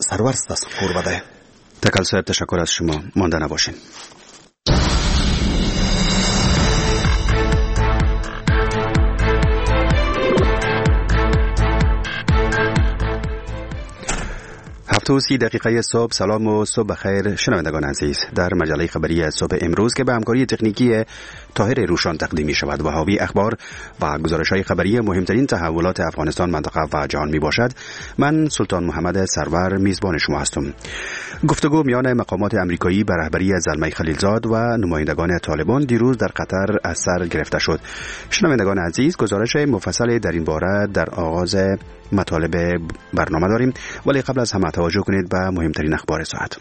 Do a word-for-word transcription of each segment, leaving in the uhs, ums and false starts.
سرور است خور بده. تکل صاحب تشکر از شما، مانده نباشین. هفت و سی دقیقه صبح. سلام و صبح بخیر شنوندگان عزیز. در مجله خبری صبح امروز که به همکاری تکنیکی طاهر روشان تقدیم می شود و حاوی اخبار و گزارش های خبری مهمترین تحولات افغانستان، منطقه و جهان می باشد، من سلطان محمد سرور میزبان شما هستم. گفتگو میان مقامات امریکایی به رهبری زلمه خلیلزاد و نمایندگان طالبان دیروز در قطر از سر گرفته شد. شنوندگان عزیز، گزارش مفصل در این باره در آغاز مطالب برنامه داریم، ولی قبل از همه توجه کنید به مهمترین اخبار ساعت.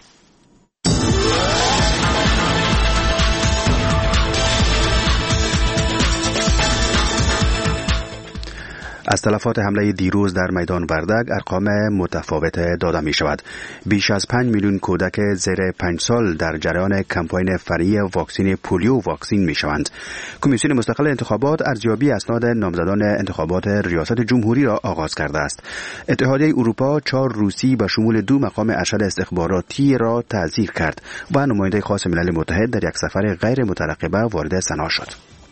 از تلفات حمله دیروز در میدان وردگ ارقام متفاوت داده می شود. بیش از پنج میلیون کودک زیر پنج سال در جریان کمپاین فرعی واکسن پولیو واکسین می شوند. کمیسیون مستقل انتخابات ارزیابی اسناد نامزدان انتخابات ریاست جمهوری را آغاز کرده است. اتحادیه اروپا چهار روسی به شمول دو مقام ارشد استخباراتی را تعزیر کرد و نماینده خاص ملل متحد در یک سفر غیر مترقبه وارد سنا شد.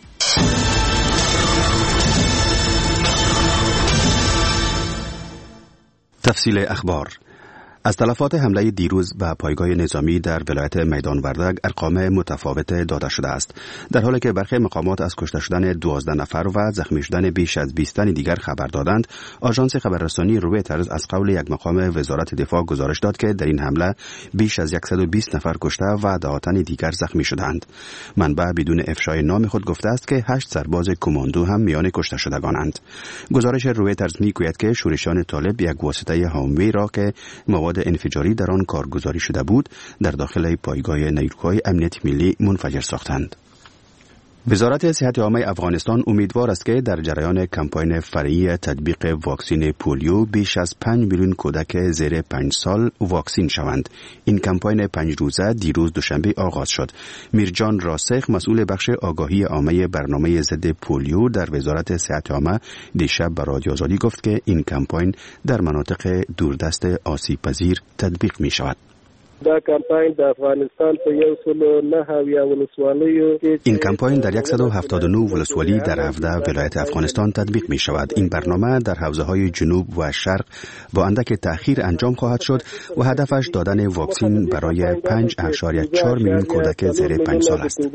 تفصیل اخبار. از تلفات حمله دیروز به پایگاه نظامی در ولایت میدان وردگ ارقام متفاوت داده شده است، در حالی که برخی مقامات از کشته شدن دوازده نفر و زخمی شدن بیش از بیست تن دیگر خبر دادند. آژانس خبررسانی رویترز از قول یک مقام وزارت دفاع گزارش داد که در این حمله بیش از صد و بیست نفر کشته و ده تن دیگر زخمی شدند. منبع بدون افشای نام خود گفته است که هشت سرباز کماندو هم میان کشته شدگانند. گزارش رویترز میگوید که شورشیان طالب یک واسطه هاموی را که مواد انفجاری در آن کارگزاری شده بود در داخل پایگاه نیروهای امنیت ملی منفجر ساختند. وزارت صحت عامه افغانستان امیدوار است که در جریان کمپاین فرعی تطبیق واکسن پولیو بیش از پنج میلیون کودک زیر پنج سال واکسین شوند. این کمپاین پنج روزه دیروز دوشنبه آغاز شد. میرجان راسخ، مسئول بخش آگاهی عامه برنامه ضد پولیو در وزارت صحت عامه، دیشب به رادیو آزادی گفت که این کمپاین در مناطق دوردست آسیب پذیر تطبیق می شود. دا کمپاین در افغانستان په یو سل و نه اویا ولسوالیو این کمپاین در صد و هفتاد و نه ولسوالی در هفده ولایت افغانستان تطبیق می شود. این برنامه در حوزه های جنوب و شرق با اندک تأخیر انجام خواهد شد و هدفش دادن واکسین برای پنج اعشاریه چهار میلیون کودک زیر پنج سال است.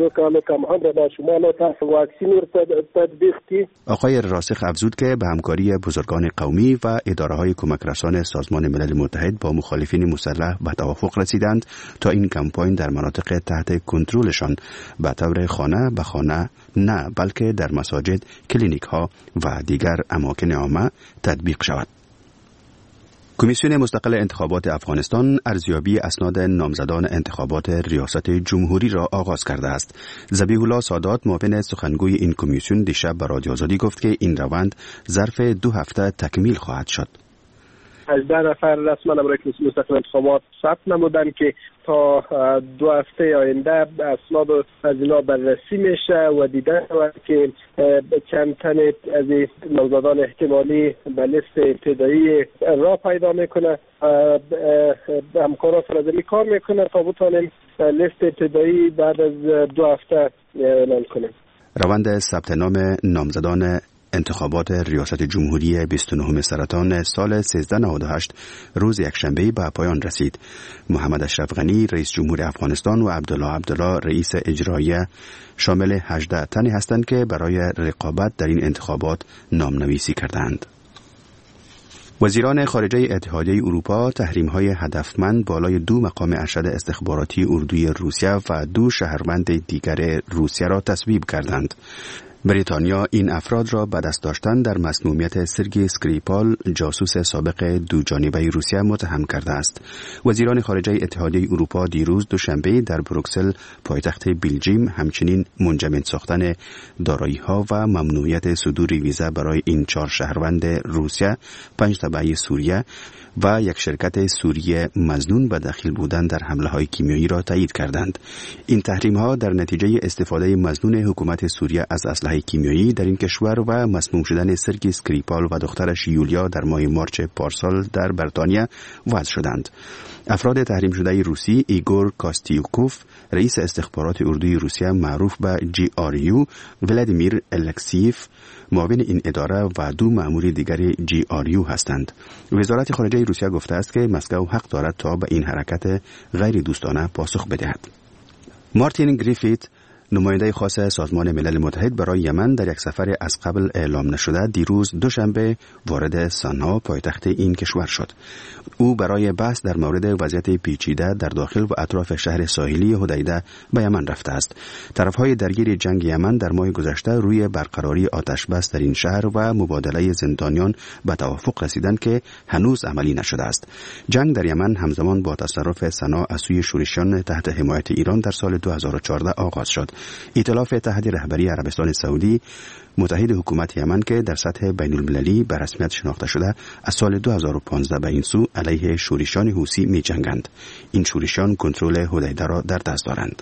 آقای راسخ افزود که به همکاری بزرگان قومی و اداره های کمک رسان سازمان ملل متحد با مخالفین مسلح به توافق رسیدند تا این کمپاین در مناطق تحت کنترلشان به طور خانه به خانه، نه بلکه در مساجد، کلینیک ها و دیگر اماکن عامه تطبیق شود. کمیسیون مستقل انتخابات افغانستان ارزیابی اسناد نامزدان انتخابات ریاست جمهوری را آغاز کرده است. ذبیح الله سادات، معاون سخنگوی این کمیسیون، دیشب به رادیو آزادی گفت که این روند ظرف دو هفته تکمیل خواهد شد. هجده نفر رسما برای کمیسیون مستقل انتخابات ثبت نمودند که تا دو هفته آینده اسناد از اینا بررسی میشه و دیده شود که چند تن از نامزدان احتمالی به لیست ابتدایی راه پیدا میکنه. همکارا سرازلی کار میکنه تا بتانیم لیست ابتدایی بعد از دو هفته اعلان کنیم. روند ثبت نام نامزدان انتخابات ریاست جمهوری بیست و نهم سرطان سال سیزده نود و هشت روز یکشنبه به پایان رسید. محمد اشرف غنی رئیس جمهور افغانستان و عبدالله عبدالله رئیس اجراییه شامل هجده تنی هستند که برای رقابت در این انتخابات نامنویسی کردند. وزیران خارجه اتحادیه اروپا تحریم‌های هدفمند بالای دو مقام ارشد استخباراتی اردوی روسیه و دو شهروند دیگر روسیه را تصویب کردند. بریتانیا این افراد را به دست داشتن در مسمومیت سرگئی اسکریپال، جاسوس سابق دو جانبه روسیه، متهم کرده است. وزیران خارجه اتحادیه اروپا دیروز دوشنبه در بروکسل، پایتخت بلژیم، همچنین منجمد ساختن دارایی‌ها و ممنوعیت صدور ویزا برای این چهار شهروند روسیه، پنج تبع سوریه و یک شرکت سوری مظنون به دخیل بودن در حمله‌های کیمیایی را تایید کردند. این تحریم‌ها در نتیجه استفاده مظنون حکومت سوریه از اسلحه کیمیایی در این کشور و مسموم شدن سرگی اسکریپال و دخترش یولیا در ماه مارچ پارسال در بریتانیا وضع شدند. افراد تحریم شده روسی ایگور کاستیوکوف، رئیس استخبارات اردوی روسیه معروف به جی آر یو، ولادیمیر الکسیف، معاون این اداره و دو مأمور دیگر جی آر یو هستند. وزارت خارجه روسیه گفته است که مسکو حق دارد تا به این حرکت غیر دوستانه پاسخ بدهد. مارتین گریفیت، نماینده خاص سازمان ملل متحد برای یمن، در یک سفر از قبل اعلام نشده دیروز دوشنبه وارد سانا، پایتخت این کشور شد. او برای بحث در مورد وضعیت پیچیده در داخل و اطراف شهر ساحلی حدیده به یمن رفته است. طرفهای درگیر جنگ یمن در ماه گذشته روی برقراری آتش بس در این شهر و مبادله زندانیان به توافق رسیدند که هنوز عملی نشده است. جنگ در یمن همزمان با تصرف سنا از سوی شورشیان تحت حمایت ایران در سال دو هزار و چهارده آغاز شد. ائتلاف تحت رهبری عربستان سعودی، متحد حکومت یمن که در سطح بین المللی به رسمیت شناخته شده، از سال دو هزار و پانزده به این سو علیه شورشیان حوثی می جنگند. این شورشیان کنترل حدیده را در دست دارند.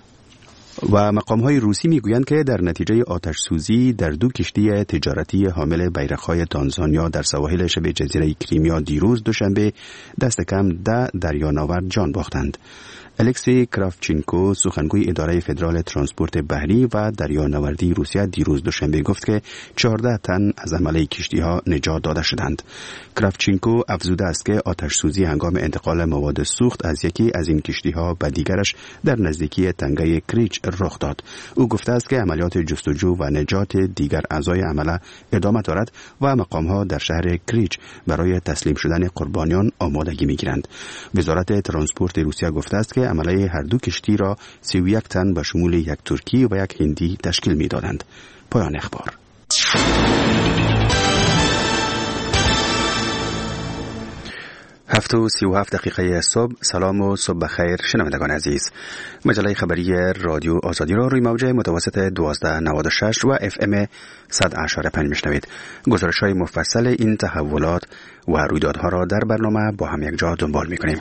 و مقام‌های روسی می‌گویند که در نتیجه آتش سوزی در دو کشتی تجارتی حامل بیرق‌های تانزانیا در سواحل شبه جزیره کریمیا دیروز دوشنبه دست کم ده دریانورد جان باختند. الکسی کرافچینکو، سخنگوی اداره فدرال ترانسپورت بحری و دریانوردی روسیه، دیروز دوشنبه گفت که چهارده تن از عمله کشتی‌ها نجات داده شدند. کرافچینکو افزوده است که آتش سوزی هنگام انتقال مواد سوخت از یکی از این کشتی‌ها به دیگرش در نزدیکی تنگه کریچ رخ داد. او گفته است که عملیات جستجو و نجات دیگر اعضای عمله ادامه دارد و مقام‌ها در شهر کریچ برای تسلیم شدن قربانیان آمادگی می‌گیرند. وزارت ترانسپورت روسیه گفته است که عمله هر دو کشتی را سی و یک تن به شمول یک ترکی و یک هندی تشکیل می‌دادند. پایان اخبار. هفت و سی و هفت دقیقه صبح. سلام و صبح بخیر شنوندگان عزیز. مجله خبری رادیو آزادی را روی موج متوسط دوازده نود و شش و اف ام صد و اشاره پنج میشنوید. گزارش های مفصل این تحولات و رویدادها را در برنامه با هم یک جا دنبال میکنیم.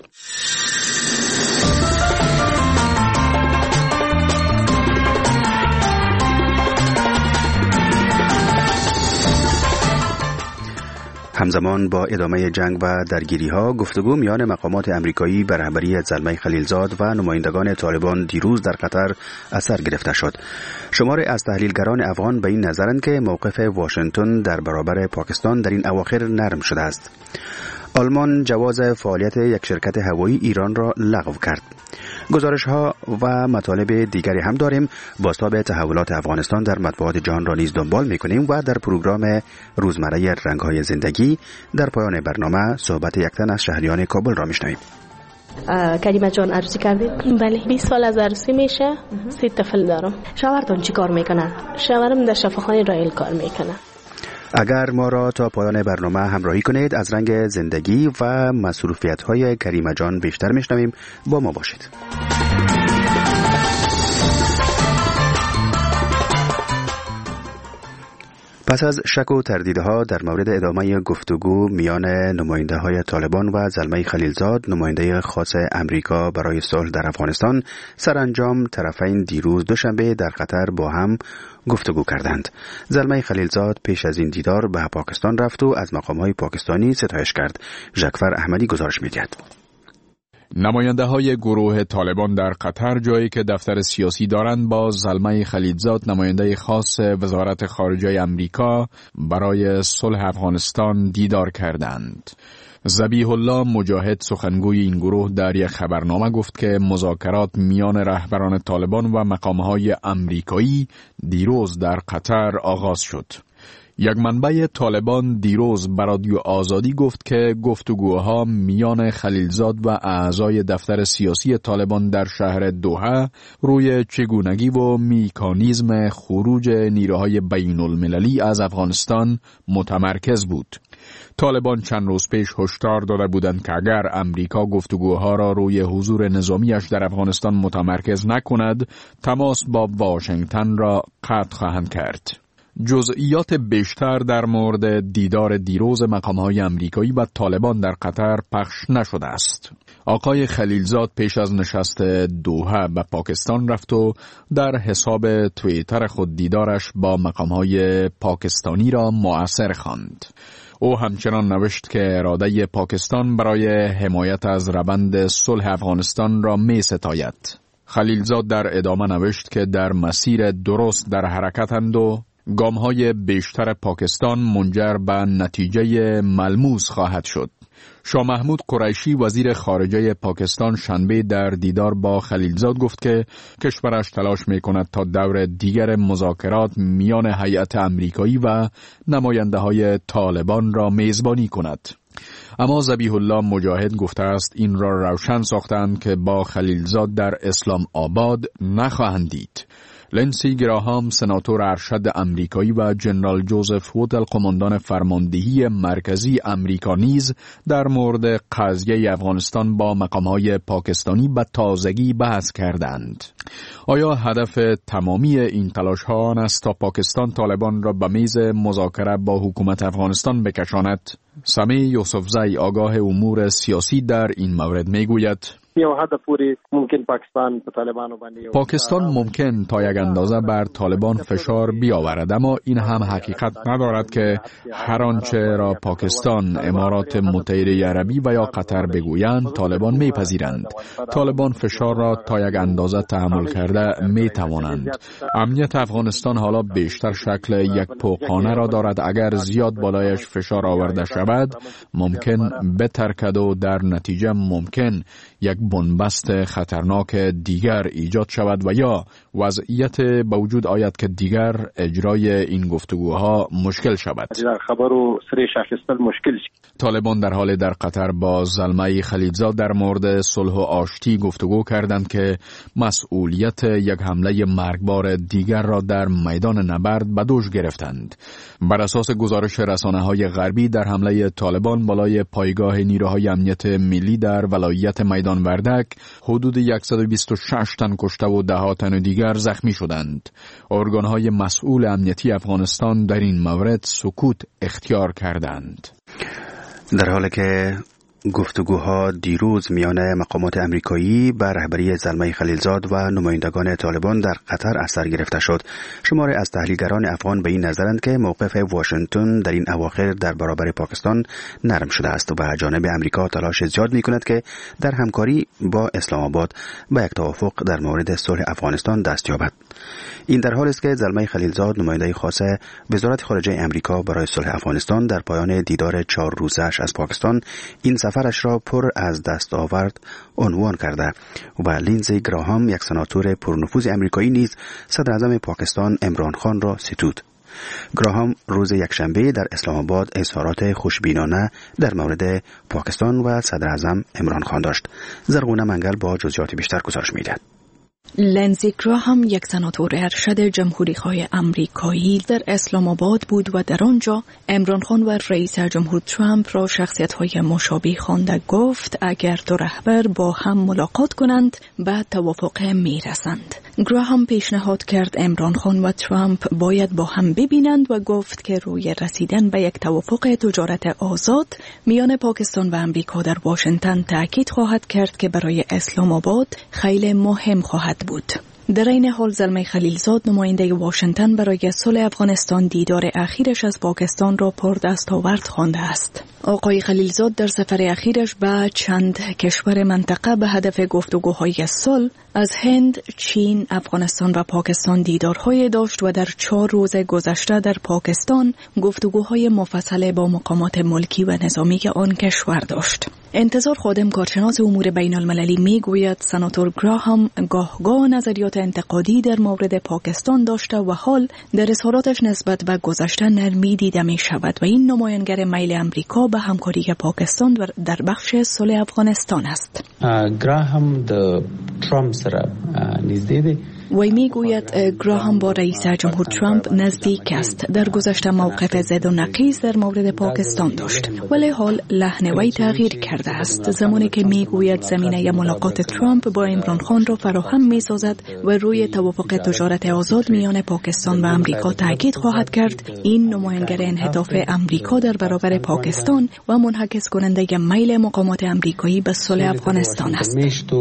همزمان با ادامه جنگ و درگیری‌ها، گفتگو میان مقامات آمریکایی به رهبری زلمه خلیلزاد و نمایندگان طالبان دیروز در قطر اثر گرفته شد. شماری از تحلیلگران افغان به این نظرند که موقف واشنگتن در برابر پاکستان در این اواخر نرم شده است. آلمان جواز فعالیت یک شرکت هوایی ایران را لغو کرد. گزارش ها و مطالب دیگری هم داریم. بازتاب تحولات افغانستان در مطبوعات جهان را نیز دنبال می‌کنیم و در پروگرام روزمره رنگ‌های زندگی در پایان برنامه صحبت یک تن از شهریان کابل را می‌شنویم. کریمه جان عروسی کردید؟ بله، بیست سال از عروسی میشه. سه طفل دارم. شوهرتون چی کار میکنه؟ شوهرم در شفاخانه رایل کار میکنه. اگر ما را تا پایان برنامه همراهی کنید، از رنگ زندگی و مصروفیت‌های کریمه جان بیشتر میشنویم. با ما باشید. پس از شک و تردیدها در مورد ادامه گفتگو میان نماینده های طالبان و زلمه خلیلزاد، نماینده خاص امریکا برای صلح در افغانستان، سرانجام طرفین دیروز دوشنبه در قطر با هم گفتگو کردند. زلمه خلیلزاد پیش از این دیدار به پاکستان رفت و از مقام‌های پاکستانی ستایش کرد. ژکفر احمدی گزارش می‌دهد. نماینده های گروه طالبان در قطر، جایی که دفتر سیاسی دارند، با زلمه خلیلزاد، نماینده خاص وزارت خارجه امریکا برای صلح افغانستان دیدار کردند. ذبیح الله مجاهد، سخنگوی این گروه، در یک خبرنامه گفت که مذاکرات میان رهبران طالبان و مقام‌های امریکایی دیروز در قطر آغاز شد. یک منبع طالبان دیروز به رادیو آزادی گفت که گفتگوها میان خلیلزاد و اعضای دفتر سیاسی طالبان در شهر دوحه روی چگونگی و میکانیزم خروج نیروهای بین المللی از افغانستان متمرکز بود. طالبان چند روز پیش هشدار داده بودند که اگر امریکا گفتگوها را روی حضور نظامیش در افغانستان متمرکز نکند، تماس با واشنگتن را قطع خواهند کرد. جزئیات بیشتر در مورد دیدار دیروز مقام‌های امریکایی و طالبان در قطر پخش نشده است. آقای خلیلزاد پیش از نشست دوحه به پاکستان رفت و در حساب توییتر خود دیدارش با مقام‌های پاکستانی را مؤثر خواند. او همچنان نوشت که اراده پاکستان برای حمایت از روند صلح افغانستان را می ستاید. خلیلزاد در ادامه نوشت که در مسیر درست در حرکتند و گام‌های بیشتر پاکستان منجر به نتیجه ملموس خواهد شد. شاه محمود قریشی وزیر خارجه پاکستان شنبه در دیدار با خلیلزاد گفت که کشورش تلاش می‌کند تا دور دیگر مذاکرات میان هیئت امریکایی و نماینده‌های طالبان را میزبانی کند. اما ذبیح الله مجاهد گفته است این را روشن ساختند که با خلیلزاد در اسلام آباد نخواهند دید. لنسی گراهام سناتور ارشد امریکایی و جنرال جوزف وودل قماندان فرماندهی مرکزی امریکا نیز در مورد قضیه افغانستان با مقام‌های پاکستانی به تازگی بحث کردند. آیا هدف تمامی این تلاش‌ها آن است تا پاکستان طالبان را به میز مذاکره با حکومت افغانستان بکشاند؟ سمی یوسفزی آگاه امور سیاسی در این مورد میگوید پاکستان ممکن تا یک اندازه بر طالبان فشار بیاورد، اما این هم حقیقت ندارد که هر آنچه را پاکستان، امارات متحده عربی و یا قطر بگویند طالبان میپذیرند. طالبان فشار را تا یک اندازه تحمل کرده میتوانند. امنیت افغانستان حالا بیشتر شکل یک پوقخانه را دارد. اگر زیاد بالایش فشار آورده شود ممکن بترکد و در نتیجه ممکن یک بنبست خطرناک دیگر ایجاد شود و یا وضعیت به وجود آید که دیگر اجرای این گفتگوها مشکل شود. طالبان در حال در قطر با زلمه خلیلزاد در مورد صلح و آشتی گفتگو کردند که مسئولیت یک حمله مرگبار دیگر را در میدان نبرد به دوش گرفتند. بر اساس گزارش رسانه‌های غربی در حمله طالبان بالای پایگاه نیروهای امنیت ملی در ولایت میدان وردک حدود صد و بیست و شش تن کشته و ده ها تن دیگر زخمی شدند. ارگان‌های مسئول امنیتی افغانستان در این مورد سکوت اختیار کردند. در حالی که گفتگوها دیروز میان مقامات امریکایی به رهبری زلمه خلیلزاد و نمایندگان طالبان در قطر اثر گرفته شد، شماری از تحلیلگران افغان به این نظرند که موقف واشنگتن در این اواخر در برابر پاکستان نرم شده است و جانب امریکا تلاش زیاد میکند که در همکاری با اسلام آباد به یک توافق در مورد صلح افغانستان دست یابد. این در حالی است که زلمه خلیلزاد نماینده خاص وزارت خارجه امریکا برای صلح افغانستان در پایان دیدار چهار روزه‌اش از پاکستان این سفرش را پر از دستاورد عنوان کرده و لینزی گراهام یک سناتور پرنفوذ امریکایی نیز صدر اعظم پاکستان عمران خان را ستود. گراهام روز یکشنبه در اسلام آباد اظهارات خوشبینانه در مورد پاکستان و صدر اعظم عمران خان داشت. زرغونه منگل با جزئیات بیشتر گزارش می‌دهد. لنزی گراهام یک سناتور ارشد جمهوری‌خواه امریکایی در اسلام آباد بود و در آنجا عمران خان و رئیس جمهور ترامپ را شخصیت‌های مشابه خوانده. گفت اگر دو رهبر با هم ملاقات کنند به توافق میرسند. گراهام پیشنهاد کرد عمران خان و ترامپ باید با هم ببینند و گفت که روی رسیدن به یک توافق تجارت آزاد میان پاکستان و امریکا در واشنگتن تاکید خواهد کرد که برای اسلام آباد خیلی مهم خواهد بود. در این حال زلمه خلیلزاد نماینده واشنگتن برای صلح افغانستان دیدار اخیرش از پاکستان را پر دستاورد خوانده است. آقای خلیلزاد در سفر اخیرش به چند کشور منطقه به هدف گفتگوهای صلح از هند، چین، افغانستان و پاکستان دیدارهای داشت و در چهار روز گذشته در پاکستان گفتگوهای مفصل با مقامات ملکی و نظامی آن کشور داشت. انتظار خادم کارشناس امور بین المللی می گوید سناتور گراهام گاهگاه نظریات انتقادی در مورد پاکستان داشته و حال در اظهاراتش نسبت به گذشته نرمی دیده می شود و این نمایانگر میل امریکا به همکاری پاکستان در بخش صلح افغانستان است. گراهام د ترامپ سره نږدې دی وی میگوید گراهام با رئیس جمهور ترامپ نزدیک است. در گذشته موقف ضد و نقیض در مورد پاکستان داشت، ولی حال لحن وی تغییر کرده است. زمانی که میگوید زمینه ملاقات ترامپ با عمران خان را فراهم میسازد و روی توافق تجارت آزاد میان پاکستان و امریکا تاکید خواهد کرد، این نمایانگر انحطاف امریکا در برابر پاکستان و منعکس کننده میل مقامات امریکایی به صلح افغانستان است.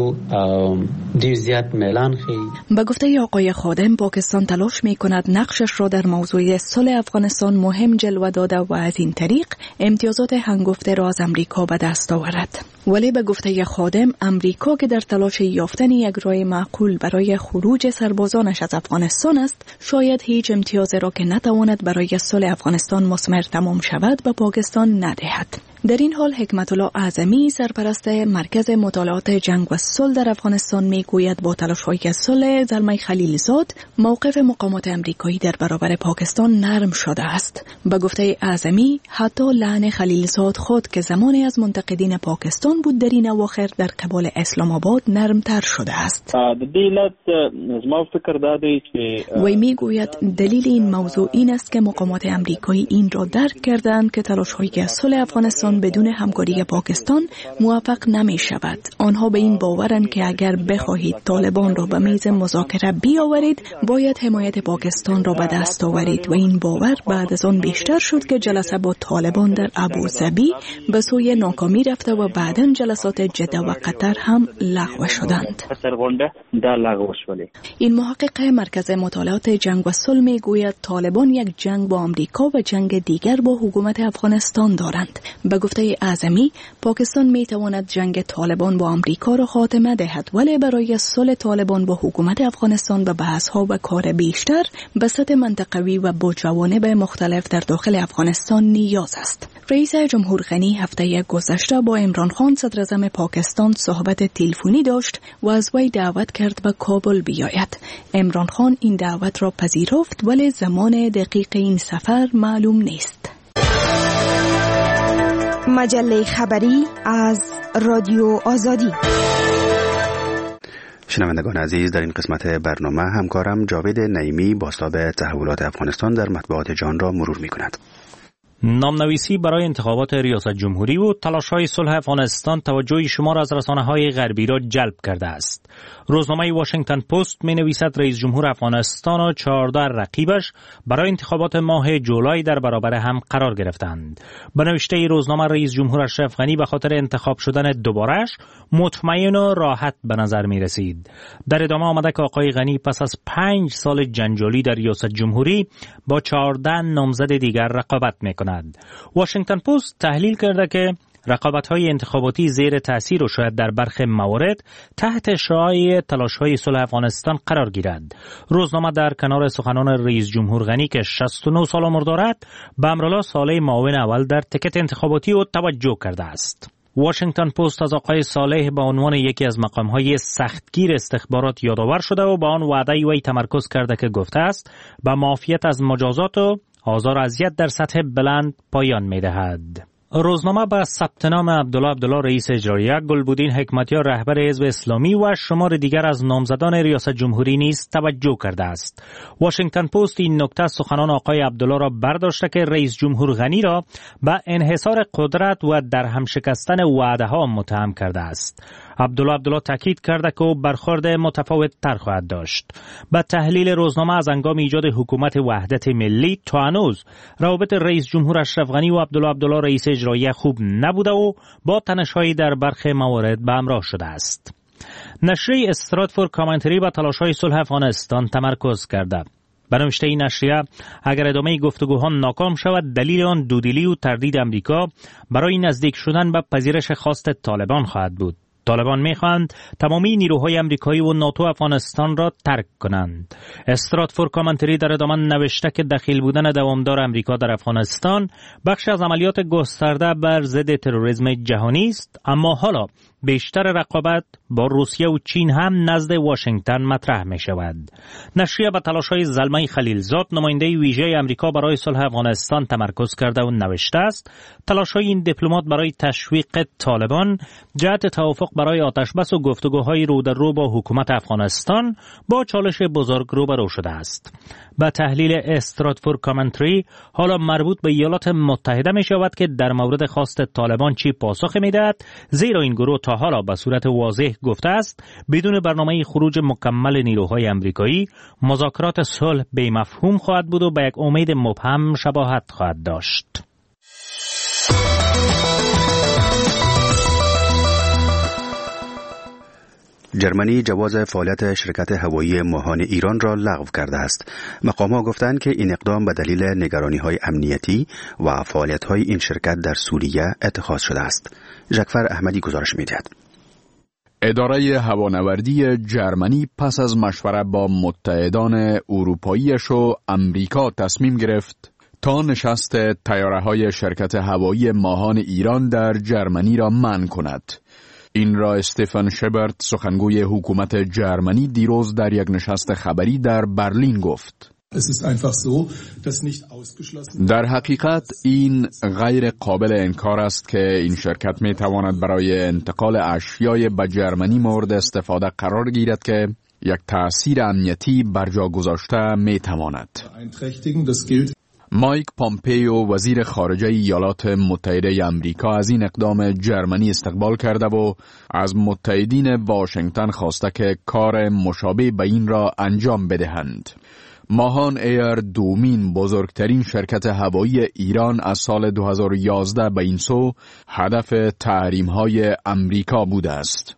به گفته آقای خادم، پاکستان تلاش میکند نقشش را در موضوع صلح افغانستان مهم جلوه داده و از این طریق امتیازات هنگفته را از امریکا به دست آورد. ولی به گفته خادم، امریکا که در تلاش یافتن یک راه معقول برای خروج سربازانش از افغانستان است، شاید هیچ امتیازی را که نتواند برای صلح افغانستان مثمر تمام شود به پاکستان ندهد. در این حال حکمت الله اعظمی، سرپرست مرکز مطالعات جنگ و صلح در افغانستان، میگوید با تلاش‌های صلح زلمه خلیلزاد موقف مقامات امریکایی در برابر پاکستان نرم شده است. به گفته اعظمی، حتی لعن خلیلزاد خود که زمانی از منتقدین پاکستان بود، در این اواخر در قبال اسلام آباد نرمتر شده است. وی میگوید دلیل این موضوع این است که مقامات امریکایی این را درک کردند که تلاش‌های صلح افغانستان بدون همکاری پاکستان موفق نمی شود. آنها به این باورند که اگر بخواهید طالبان را به میز مذاکره بیاورید، باید حمایت پاکستان را به دست آورید و این باور بعد از آن بیشتر شد که جلسه با طالبان در ابوظبی به سوی ناکامی رفته و بعداً جلسات جده و قطر هم لغو شدند. این محقق مرکز مطالعات جنگ و صلح میگوید طالبان یک جنگ با آمریکا و جنگ دیگر با حکومت افغانستان دارند. به گفته اعظمی، پاکستان می تواند جنگ طالبان با آمریکا را خاتمه دهد، ولی برای صلح طالبان با حکومت افغانستان به بحث‌ها و کار بیشتر به سطح منطقوی و با جوانب مختلف در داخل افغانستان نیاز است. رئیس جمهور غنی هفته گذشته با عمران خان صدر اعظم پاکستان صحبت تلفنی داشت و از وی دعوت کرد به کابل بیاید. عمران خان این دعوت را پذیرفت، ولی زمان دقیق این سفر معلوم نیست. مجله خبری از رادیو آزادی. شنوندگان عزیز، در این قسمت برنامه همکارم جاوید نعیمی بازتاب تحولات افغانستان در مطبوعات جهان را مرور می کند. نامنویسی برای انتخابات ریاست جمهوری و تلاش‌های صلح افغانستان توجه شمار از رسانه‌های غربی را جلب کرده است. روزنامه واشنگتن پست می‌نویسد رئیس جمهور افغانستان و چهارده رقیبش برای انتخابات ماه جولای در برابر هم قرار گرفتند. به نوشته روزنامه، رئیس جمهور اشرف غنی به خاطر انتخاب شدن دوباره‌اش مطمئن و راحت به نظر می‌رسید. در ادامه آمده که آقای غنی پس از پنج سال جنجالی در ریاست جمهوری با چهارده نامزد دیگر رقابت می‌کند. واشنگتن پست تحلیل کرده که رقابت‌های انتخاباتی زیر تأثیر و شاید در برخی موارد تحت شعاع تلاش‌های صلح افغانستان قرار گیرد. روزنامه در کنار سخنان رئیس جمهور غنی که شصت و نه سال عمر دارد، به امرالله صالح معاون اول در تکت انتخاباتی او توجه کرده است. واشنگتن پست از آقای صالح به عنوان یکی از مقام‌های سختگیر استخبارات یادآور شده و به آن وعده وی تمرکز کرده که گفته است به معافیت از مجازات و آزار و اذیت در سطح بلند پایان می‌دهد. روزنامه با ثبت نام عبدالله عبدالله رئیس اجرایی، گلبودین حکمتیار رهبر حزب اسلامی و شمار دیگر از نامزدان ریاست جمهوری نیز توجه کرده است. واشنگتن پست این نکته سخنان آقای عبدالله را برداشته که رئیس جمهور غنی را به انحصار قدرت و در هم شکستن وعده‌ها متهم کرده است. عبدالله عبدالله تاکید کرده که او برخورد متفاوت تر خواهد داشت. با تحلیل روزنامه، از هنگام ایجاد حکومت وحدت ملی تا هنوز روابط رئیس جمهور اشرف غنی و عبدالله عبدالله رئیس اجرایی خوب نبوده و با تنش‌هایی در برخی موارد به همراه شده است. نشریه استراتفورد کامنتری با تلاش‌های صلح افغانستان تمرکز کرده. به نوشته این نشریه، اگر ادامه گفتگوها ناکام شود، دلیل آن دودلی و تردید امریکا برای نزدیک شدن به پذیرش خواست طالبان خواهد بود. طالبان می‌خواهند تمامی نیروهای امریکایی و ناتو افغانستان را ترک کنند. استراتفورد کامنتری در ادامه نوشته که دخیل بودن دوامدار امریکا در افغانستان بخش از عملیات گسترده بر ضد تروریسم جهانی است، اما حالا بیشتر رقابت با روسیه و چین هم نزد واشنگتن مطرح می شود. نشریه به تلاش‌های زلمه خلیلزاد نماینده ویژه امریکا برای صلح افغانستان تمرکز کرده و نوشته است تلاش‌های این دیپلمات برای تشویق طالبان جهت توافق برای آتشبس و گفتگوهای رو در رو با حکومت افغانستان با چالش بزرگ روبرو شده است. با تحلیل استراتفورد کامنتری حالا مربوط به ایالات متحده می شود که در مورد خواست طالبان چی پاسخ می دهد، زیرا این گروه تا حالا به صورت واضح گفته است بدون برنامه خروج مکمل نیروهای امریکایی مذاکرات صلح بی مفهوم خواهد بود و به یک امید مبهم شباهت خواهد داشت. جرمنی جواز فعالیت شرکت هوایی ماهان ایران را لغو کرده است. مقام‌ها گفتند که این اقدام به دلیل نگرانی‌های امنیتی و فعالیت‌های این شرکت در سوریه اتخاذ شده است. ژکفر احمدی گزارش می‌دهد. اداره هوانوردی جرمنی پس از مشوره با متحدان اروپاییش و امریکا تصمیم گرفت تا نشست طیاره‌های شرکت هوایی ماهان ایران در جرمنی را منع کند. این را استفان شبرت سخنگوی حکومت جرمنی دیروز در یک نشست خبری در برلین گفت. در حقیقت این غیر قابل انکار است که این شرکت می تواند برای انتقال اشیای به جرمنی مورد استفاده قرار گیرد که یک تأثیر امنیتی بر جا گذاشته می تواند. مایک پامپیو وزیر خارجه ایالات متحده آمریکا از این اقدام جرمنی استقبال کرده و از متحدین واشنگتن خواسته که کار مشابه به این را انجام بدهند. ماهان ایر دومین بزرگترین شرکت هوایی ایران از سال دو هزار و یازده به این سو هدف تحریم‌های امریکا بوده است.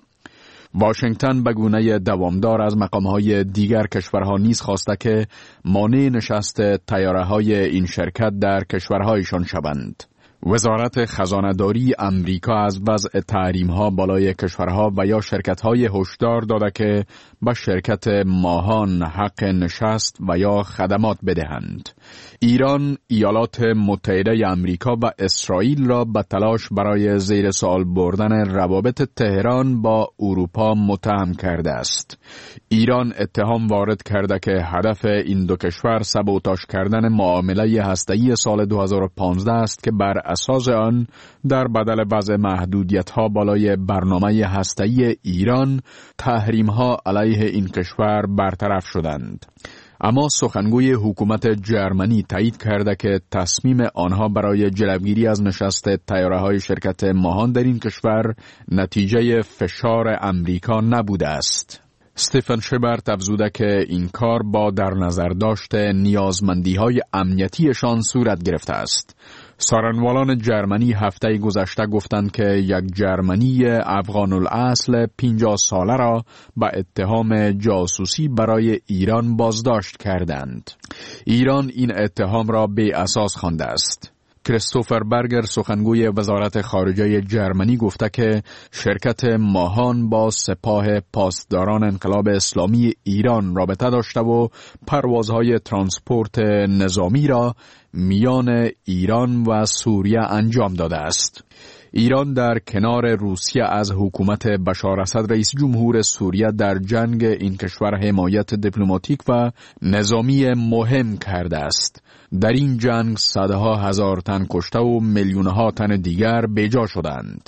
واشنگتن به گونه دوامدار از مقام‌های دیگر کشورها نیز خواسته که مانع نشست طیاره‌های این شرکت در کشورهایشان شوند. وزارت خزانه‌داری امریکا از وضع تحریم‌ها بالای کشورها و یا شرکت‌های هشدار داده که به شرکت ماهان حق نشست و یا خدمات بدهند. ایران، ایالات متحده آمریکا و اسرائیل را به تلاش برای زیر سوال بردن روابط تهران با اروپا متهم کرده است. ایران اتهام وارد کرده که هدف این دو کشور سبوتاژ کردن معامله هسته‌ای سال دو هزار و پانزده است که بر اساس آن در بدل وضع محدودیت‌ها بالای برنامه هسته‌ای ایران تحریم‌ها علیه این کشور برطرف شدند. اما سخنگوی حکومت جرمنی تایید کرده که تصمیم آنها برای جلوگیری از نشست طیاره‌های شرکت ماهان در این کشور نتیجه فشار امریکا نبوده است. استفان شبرت افزوده که این کار با در نظر داشت نیازمندی‌های امنیتیشان صورت گرفته است. سارنوالان جرمنی هفته گذشته گفتند که یک جرمنی افغان الاصل پنجاه ساله را به اتهام جاسوسی برای ایران بازداشت کردند. ایران این اتهام را بی اساس خوانده است. کریستوفر برگر سخنگوی وزارت خارجه جرمنی گفته که شرکت ماهان با سپاه پاسداران انقلاب اسلامی ایران رابطه داشته و پروازهای ترانسپورت نظامی را میان ایران و سوریه انجام داده است. ایران در کنار روسیه از حکومت بشار اسد رئیس جمهور سوریه در جنگ این کشور حمایت دیپلماتیک و نظامی مهم کرده است. در این جنگ صدها هزار تن کشته و میلیونها تن دیگر بیجا شدند.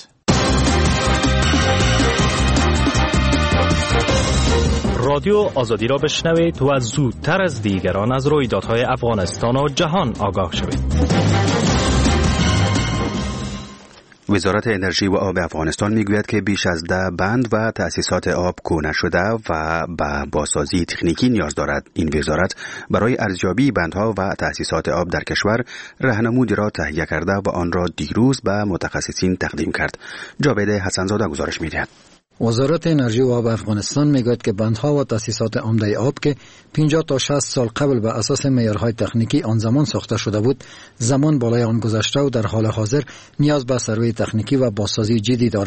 رادیو آزادی را بشنوید و زودتر از دیگران از رویدادهای افغانستان و جهان آگاه شوید. وزارت انرژی و آب افغانستان میگوید که بیش از ده بند و تأسیسات آب کهنه شده و به بازسازی تکنیکی نیاز دارد. این وزارت برای ارزیابی بندها و تأسیسات آب در کشور راهنمودی را تهیه کرده و آن را دیروز به متخصصین تقدیم کرد. جاوید حسنزاده گزارش می‌دهد. وزارت انرژی و آب افغانستان میگوید که بندها و تأسیسات عمده آب که پنجاه تا شصت سال قبل به اساس معیارهای تکنیکی آن زمان ساخته شده بود، زمان بالای آن گذشته و در حال حاضر نیاز به سروی تکنیکی و بازسازی جدی دارد.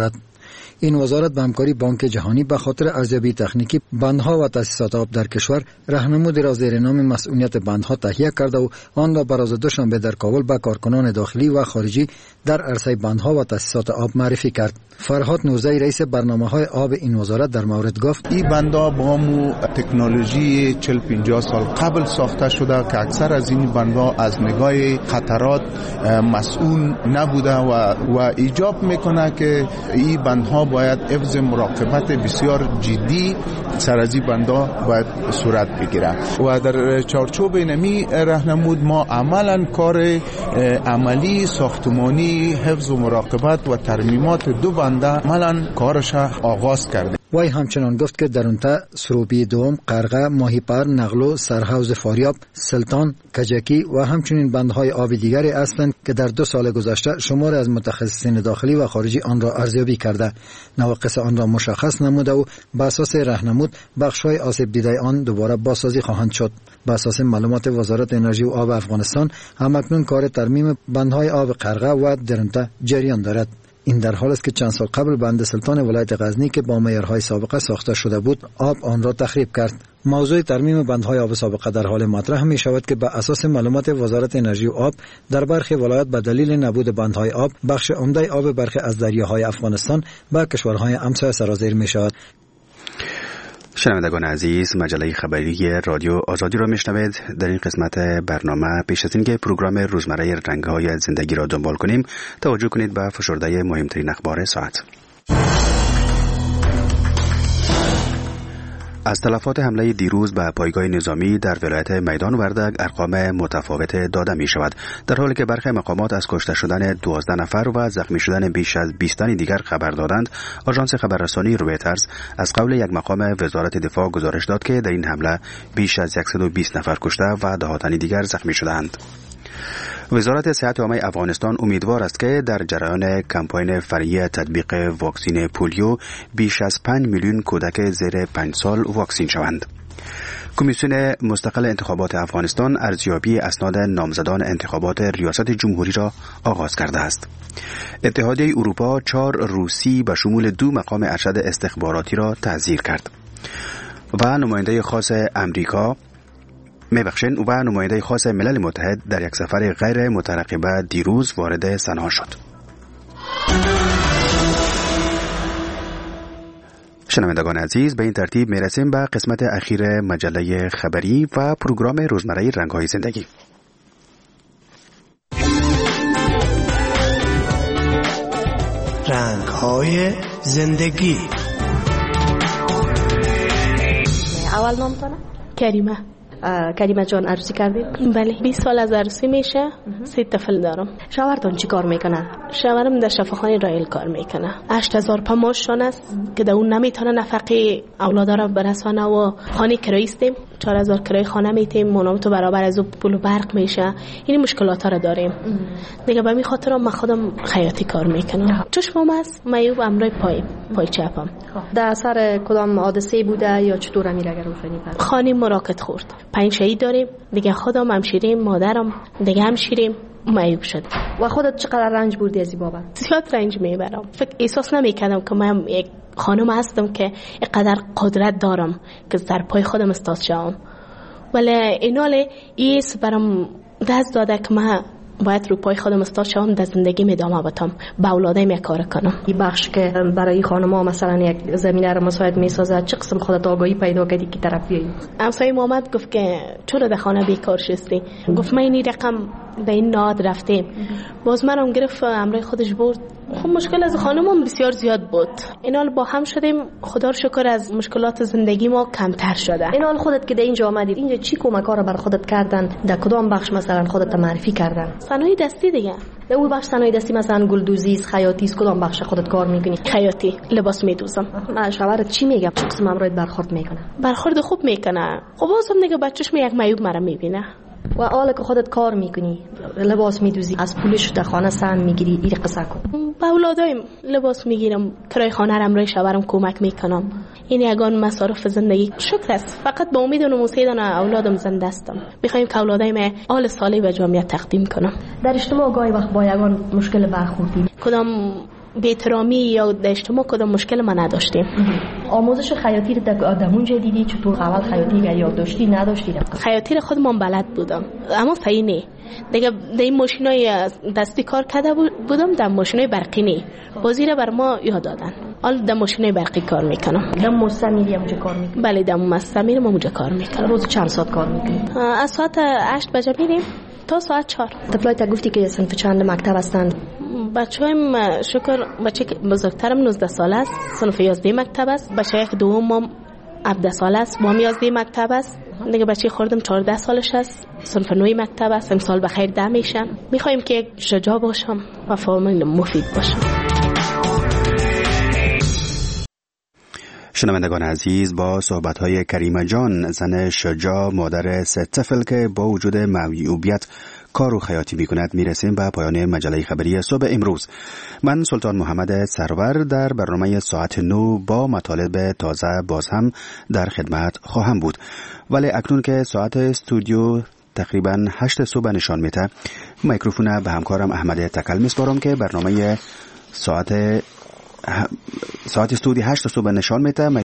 این وزارت به همکاری بانک جهانی به خاطر ارزیابی تکنیکی بندها و تاسیسات آب در کشور راهنمودی را زیر نام مسئولیت بندها تهیه کرده و آن را بر روز دوشنبه در کابل به کارکنان داخلی و خارجی در عرصه بندها و تاسیسات آب معرفی کرد. فرهاد نوزی رئیس برنامه‌های آب این وزارت در مورد گفت: این بندها با مو تکنولوژی چهل پنجاه سال قبل ساخته شده که اکثر از این بندها از نگاه خطرات مسئول نبوده و و ایجاب میکنه که این بندها باید حفظ مراقبت بسیار جدی سر از این بندها باید صورت بگیره و در چارچوب نمی راهنمود ما عملا کار عملی ساختمانی حفظ و مراقبت و ترمیمات دو بنده عملا کارش آغاز کرده. وی همچنان گفت که در اونتا سروبی دوم، قرغه، ماهیپر، نغلو، سرحوض فاریاب، سلطان، کجکی و همچنین بندهای آبی دیگری هستند که در دو سال گذشته شمار از متخصصین داخلی و خارجی آن را ارزیابی کرده، نواقص آن را مشخص نموده و بر اساس راهنمود بخش‌های آسیب دیده آن دوباره بازسازی خواهند شد. بر اساس معلومات وزارت انرژی و آب افغانستان، همکنون کار ترمیم بندهای آب قرغه و درنته جریان دارد. این در حال است که چند سال قبل بند سلطان ولایت غزنی که با معیارهای سابقه ساخته شده بود، آب آن را تخریب کرد. موضوع ترمیم بندهای آب سابقه در حال مطرح می شود که به اساس معلومات وزارت انرژی و آب در برخی ولایات به دلیل نبود بندهای آب، بخش عمده آب برخی از دریاهای افغانستان به کشورهای همسایه سرازیر می شود. شنوندگان عزیز، مجله خبری رادیو آزادی را میشنوید. در این قسمت برنامه پیش از اینکه پروگرام روزمره رنگ‌های زندگی را دنبال کنیم، توجه کنید به فشرده مهمترین اخبار ساعت. از تلفات حمله دیروز به پایگاه نظامی در ولایت میدان وردگ ارقام متفاوت داده می شود، در حالی که برخی مقامات از کشته شدن دوازده نفر و زخمی شدن بیش از بیست تن دیگر خبر دادند. آژانس خبررسانی رویترز از قول یک مقام وزارت دفاع گزارش داد که در این حمله بیش از صد و بیست نفر کشته و ده تن دیگر زخمی شدند. وزارت صحت عامه افغانستان امیدوار است که در جریان کمپاین فرعی تطبیق واکسین پولیو بیش از پنج میلیون کودک زیر پنج سال واکسین شوند. کمیسیون مستقل انتخابات افغانستان ارزیابی اسناد نامزدان انتخابات ریاست جمهوری را آغاز کرده است. اتحادیه اروپا چهار روسی به شمول دو مقام ارشد استخباراتی را تعزیر کرد و نماینده خاص امریکا میبخشن و نماینده خاص ملل متحد در یک سفر غیر مترقبه دیروز وارد صنعا شد. شنوندگان عزیز، به این ترتیب میرسیم به قسمت اخیر مجله خبری و پروگرام روزمره رنگ‌های زندگی. رنگ‌های زندگی. اول نام تانه؟ کریمه. کریمه جان، عروسی کردید؟ بله، بیست سال از عروسی میشه. سه طفل دارم. شوهرتون چی کار میکنه؟ شوهرم در شفاخانه رایل کار میکنه. هشت هزار پا ماشون است که در اون نمیتونه نفقه اولادا را برسانه و خانه کرایی استیم. چهار هزار کرای خانه میتیم، منامتو برابر از پول و برق میشه. این مشکلات ها را داریم. دیگه به می خاطر من خودم خیاطی کار میکنم. چشمم است، میوب امرای پای پای چپم. در اثر کدام حادثه بوده یا چطور میره اگر روشنی کنید؟ خانه مراکت خورد. پنج شهید داریم. دیگه خودم همشیریم، مادرم دیگه همشیریم. معیوب شد. و خودت چقدر رنج بردی از این بابت؟ زیاد رنج میبرم. فکر احساس نمیکردم که من یک خانم هستم که اینقدر قدرت دارم که در پای خودم استاد شوم. ولی ایناله ایس برام دست داده که من باید رو پای خودم استاد شوم، در زندگی ادامه بدم، با اولادم یک کار کنم. این بخش که برای خانم‌ها مثلا یک زمینه رو مساعد میسازه، چه قسم خودت آگاهی پیدا کردی که طرف بیایی؟ همسایه محمد گفت که چرا در خانه بیکار شستی؟ گفت من این رقم به این ناد رفتیم. باز منم گرفت امرای خودش برد. خب مشکل از خانمم بسیار زیاد بود. اینال با هم شدیم، خدا رو شکر از مشکلات زندگی ما کمتر شده. اینال خودت که در اینجا آمدید، اینجا چی کمک‌ها رو بر خودت کردن؟ در کدام بخش مثلا خودت معرفی کردن؟ صنایع دستی دیگه. در اون بخش صنایع دستی مثلا گلدوزی، خیاطی، کدام بخش خودت کار می‌کنی؟ خیاطی، لباس می‌دوزم. من شوهرت چی میگه؟ چه قسم امرایت برخورد میکنه؟ برخورد خوب میکنه. خب بازم دیگه بچه‌ش می یک معیوب مرا میبینه. و حالا که خودت کار میکنی، لباس میدوزی، از پولش در خانه سهم میگیری، این قصه کن. با اولادایم لباس میگیرم، کرای خانه رم رای شوهرم کمک میکنم. این یگان مصارف زندگی. شکر است. فقط با امید و نموسیدن اولادم زنده هستم. میخوایم که اولادایم آل صالح به جامعه تقدیم کنم. در اجتماع گاهی وقت با یگان مشکل برخوردی؟ کدام بی‌احترامی یا در اجتماع کدام مشکل ما نداشتیم. آموزش خیاطی رو در اونجا دیدی؟ چطور اول خیاطی گر یاد داشتی نداشتی؟ خیاطی رو خودم بلد بودم اما صحیح نه. دیگه در این ماشینای دستی کار کرده بودم، در ماشینای برقی نه. بازی رو بر ما یاد دادن. حالا در ماشینای برقی کار میکنم. در مستعمری هم اونجا کار میکنم؟ بله در مستعمری ما اونجا کار میکنم. روز چند ساعت کار میکنی؟ از ساعت هشت بجه میریم تا ساعت چهار. طفلایت گفتی که صنف چند مکتب هستند؟ بچه‌ام شکر بچه بزرگترم نوزده ساله است، صنف یازده مکتب است. بچه یک دومم هفده ساله است، با هم یازده مکتب است. دیگه بچه خوردم چهارده سالش است، صنف نه مکتب است. امسال بخیر ده میشم. میخوایم که شجاع باشم و فامیل مفید باشم. شنوندگان عزیز، با صحبت‌های کریمه جان، زن شجاع، مادر سه طفل که با وجود معیوبیت کار و خیاطی می‌کند، میرسیم به پایان مجله خبری صبح امروز. من سلطان محمد سرور در برنامه ساعت نو با مطالب تازه باز هم در خدمت خواهم بود. ولی اکنون که ساعت استودیو تقریباً هشت صبح نشان میده، میکروفون به همکارم احمد تکل میسپارم که برنامه ساعت ساعت استودیو هشت صبح نشان میده.